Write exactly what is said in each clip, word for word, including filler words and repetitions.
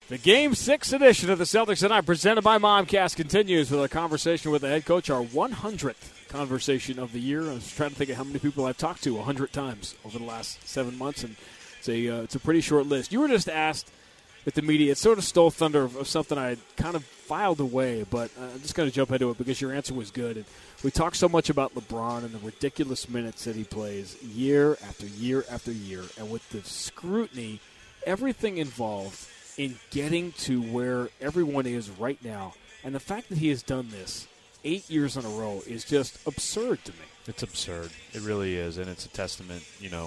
The Game six edition of the Celtics Tonight, presented by Momcast, continues with a conversation with the head coach, our one hundredth conversation of the year. I was trying to think of how many people I've talked to one hundred times over the last seven months, and it's a, uh, it's a pretty short list. You were just asked at the media, it sort of stole thunder of, of something I had kind of filed away, but uh, I'm just going to jump into it because your answer was good. And we talk so much about LeBron and the ridiculous minutes that he plays year after year after year, and with the scrutiny, everything involved in getting to where everyone is right now. And the fact that he has done this eight years in a row is just absurd to me. It's absurd. It really is, and it's a testament, you know.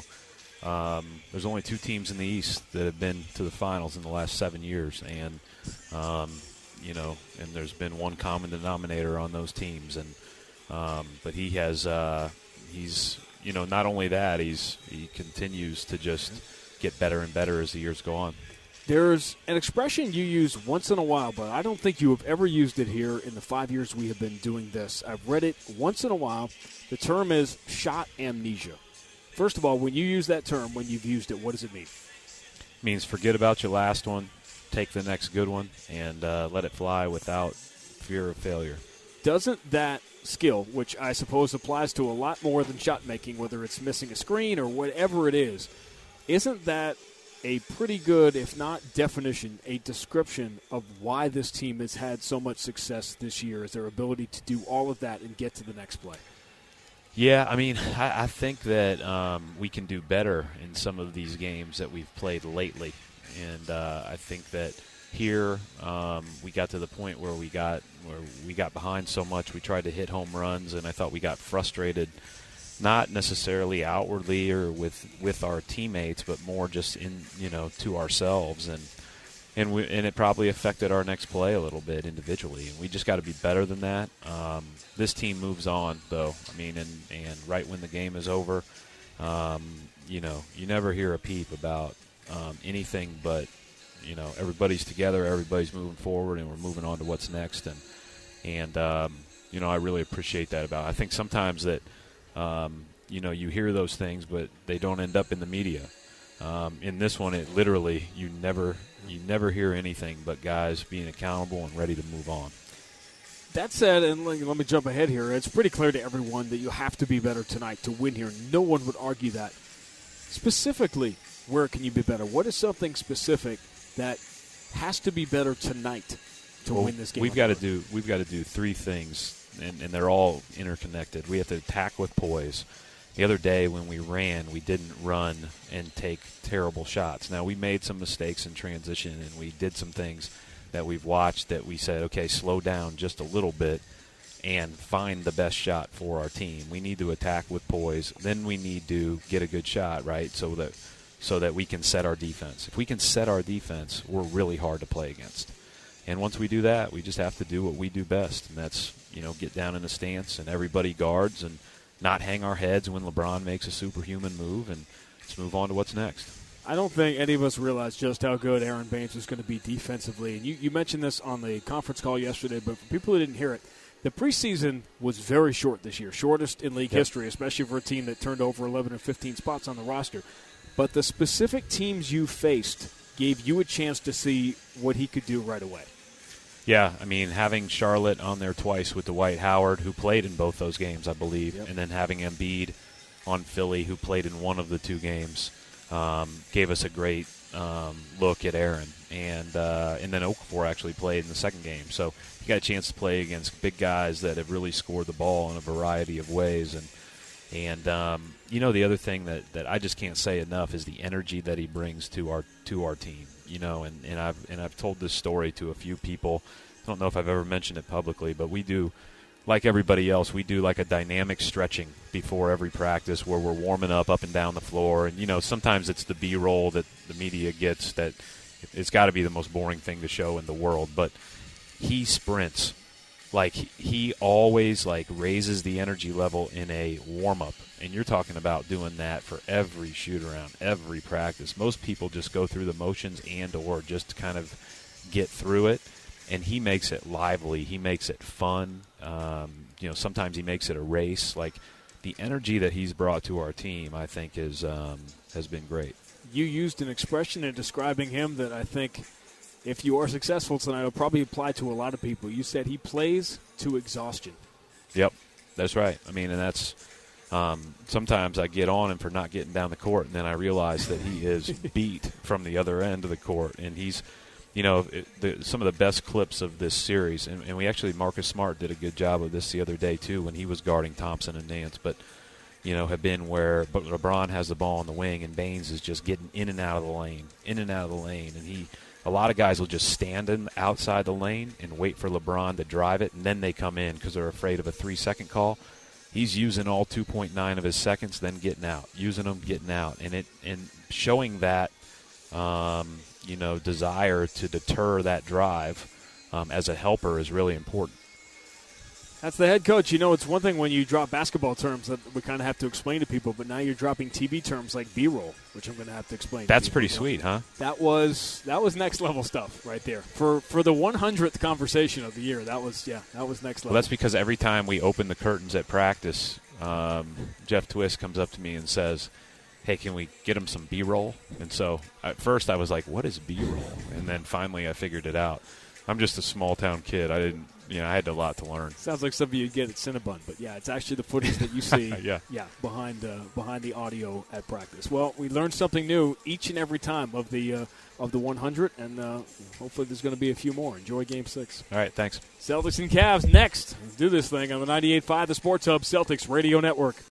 Um, there's only two teams in the East that have been to the finals in the last seven years. And, um, you know, and there's been one common denominator on those teams. And um, But he has, uh, he's, you know, not only that, he's he continues to just get better and better as the years go on. There's an expression you use once in a while, but I don't think you have ever used it here in the five years we have been doing this. I've read it once in a while. The term is shot amnesia. First of all, when you use that term, when you've used it, what does it mean? It means forget about your last one, take the next good one, and uh, let it fly without fear of failure. Doesn't that skill, which I suppose applies to a lot more than shot making, whether it's missing a screen or whatever it is, isn't that a pretty good, if not definition, a description of why this team has had so much success this year, is their ability to do all of that and get to the next play? Yeah, I mean, I, I think that um, we can do better in some of these games that we've played lately. And uh, I think that here um, we got to the point where we got where we got behind so much, we tried to hit home runs, and I thought we got frustrated, not necessarily outwardly or with, with our teammates, but more just in, you know, to ourselves. And and we, and it probably affected our next play a little bit individually. And we just got to be better than that. Um, this team moves on, though. I mean, and, and right when the game is over, um, you know, you never hear a peep about um, anything but, you know, everybody's together, everybody's moving forward, and we're moving on to what's next. And, and um, you know, I really appreciate that about it. I think sometimes that, Um, you know, you hear those things, but they don't end up in the media. Um, in this one, it literally you never you never hear anything but guys being accountable and ready to move on. That said, and let me jump ahead here, it's pretty clear to everyone that you have to be better tonight to win here. No one would argue that. Specifically, where can you be better? What is something specific that has to be better tonight to well, win this game? We've got to do we've got to do three things. And, and they're all interconnected. We have to attack with poise. The other day when we ran, we didn't run and take terrible shots. Now, we made some mistakes in transition, and we did some things that we've watched that we said, okay, slow down just a little bit and find the best shot for our team. We need to attack with poise. Then we need to get a good shot, right, so that so that we can set our defense. If we can set our defense, we're really hard to play against. And once we do that, we just have to do what we do best, and that's, you know, get down in a stance and everybody guards and not hang our heads when LeBron makes a superhuman move, and let's move on to what's next. I don't think any of us realize just how good Aaron Baines is going to be defensively. And you, you mentioned this on the conference call yesterday, but for people who didn't hear it, the preseason was very short this year, shortest in league yep. history, especially for a team that turned over eleven or fifteen spots on the roster. But the specific teams you faced gave you a chance to see what he could do right away. Yeah, I mean, having Charlotte on there twice with Dwight Howard, who played in both those games, I believe, yep. and then having Embiid on Philly, who played in one of the two games, um, gave us a great um, look at Aaron. And uh, and then Okafor actually played in the second game. So he got a chance to play against big guys that have really scored the ball in a variety of ways. And, and um, you know, the other thing that, that I just can't say enough is the energy that he brings to our to our team. You know, and, and I've and I've told this story to a few people. I don't know if I've ever mentioned it publicly, but we do, like everybody else, we do like a dynamic stretching before every practice where we're warming up up and down the floor. And, you know, sometimes it's the B-roll that the media gets that it's got to be the most boring thing to show in the world. But he sprints. Like, he always, like, raises the energy level in a warm-up. And you're talking about doing that for every shoot-around, every practice. Most people just go through the motions and or just kind of get through it. And he makes it lively. He makes it fun. Um, you know, sometimes he makes it a race. Like, the energy that he's brought to our team, I think, is um, has been great. You used an expression in describing him that I think if you are successful tonight, it'll probably apply to a lot of people. You said he plays to exhaustion. Yep, that's right. I mean, and that's um, sometimes I get on him for not getting down the court, and then I realize that he is beat from the other end of the court, and he's, you know, it, the, some of the best clips of this series, and, and we actually, Marcus Smart did a good job of this the other day too when he was guarding Thompson and Nance, but you know, have been where but LeBron has the ball on the wing and Baines is just getting in and out of the lane, in and out of the lane, and he. A lot of guys will just stand in outside the lane and wait for LeBron to drive it, and then they come in because they're afraid of a three-second call. He's using all two point nine of his seconds, then getting out, using them, getting out, and it and showing that, um, you know, desire to deter that drive um, as a helper is really important. That's the head coach. You know, it's one thing when you drop basketball terms that we kind of have to explain to people, but now you're dropping T V terms like B-roll, which I'm going to have to explain. That's to pretty sweet, huh? That was that was next level stuff right there for for the one hundredth conversation of the year. That was yeah, that was next level. Well, that's because every time we open the curtains at practice, um, Jeff Twist comes up to me and says, "Hey, can we get him some B-roll?" And so at first I was like, "What is B-roll?" And then finally I figured it out. I'm just a small town kid. I didn't. You know, I had a lot to learn. Sounds like something you'd get at Cinnabon, but yeah, it's actually the footage that you see. yeah, yeah, behind uh, behind the audio at practice. Well, we learned something new each and every time of the uh, of the one hundred, and uh, hopefully there's going to be a few more. Enjoy Game Six. All right, thanks. Celtics and Cavs next. Let's do this thing on the ninety-eight point five, the Sports Hub Celtics Radio Network.